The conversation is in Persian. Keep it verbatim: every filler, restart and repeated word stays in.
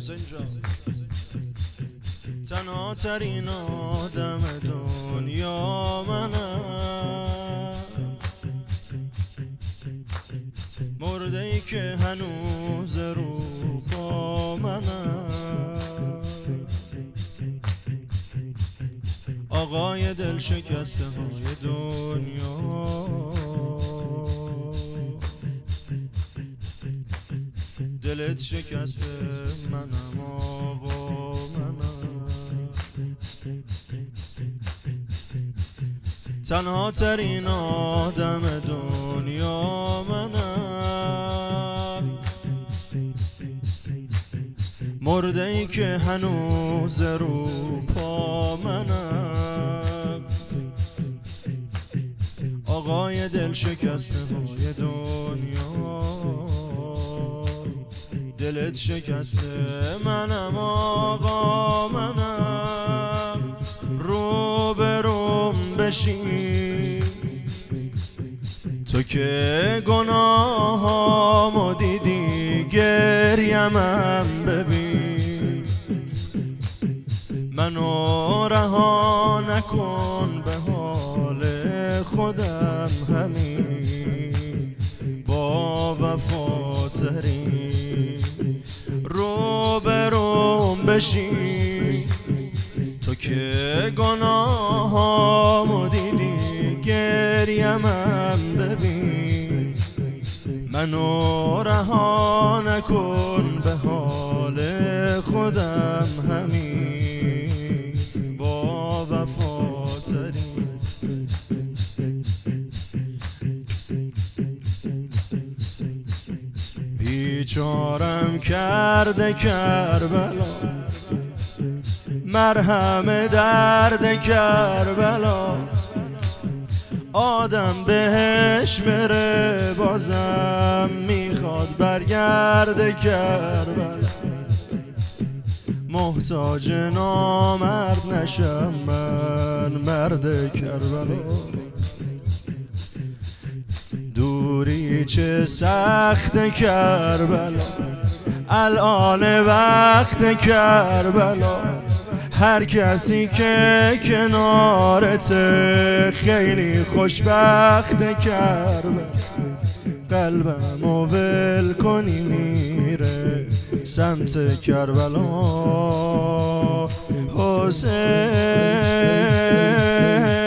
حسین جان تنها ترین آدم دنیا منم، مرده ای که هنوز رو با منم، آقای دل شکسته های دنیا، دلت شکسته منم آقا منم، تنها ترین آدم دنیا منم، مرده ای که هنوز رو پا منم، آقای دل شکسته های دنیا، دلت شکسته منم آقا منم، رو به روم بشین تو که گناهامو دیدی، گریمم ببین، منو رها نکن به حال خودم همین، با وفاترین رو به روم بشین تو که گناهامو دیدی، گریمم ببین، منو رها نکن به حال خودم همین، با وفاترین بیچارم کرده کربلا، مرهم درد کربلا، آدم بهش بره بازم میخواد برگرد کربلا، محتاج نامرد نشم من مرد کربلا، دوری چه سخت کربلا، الان وقت کربلا، هر کسی که کنارته خیلی خوشبخت کربلا، قلبمو ول کنی میره سمت کربلا، حسین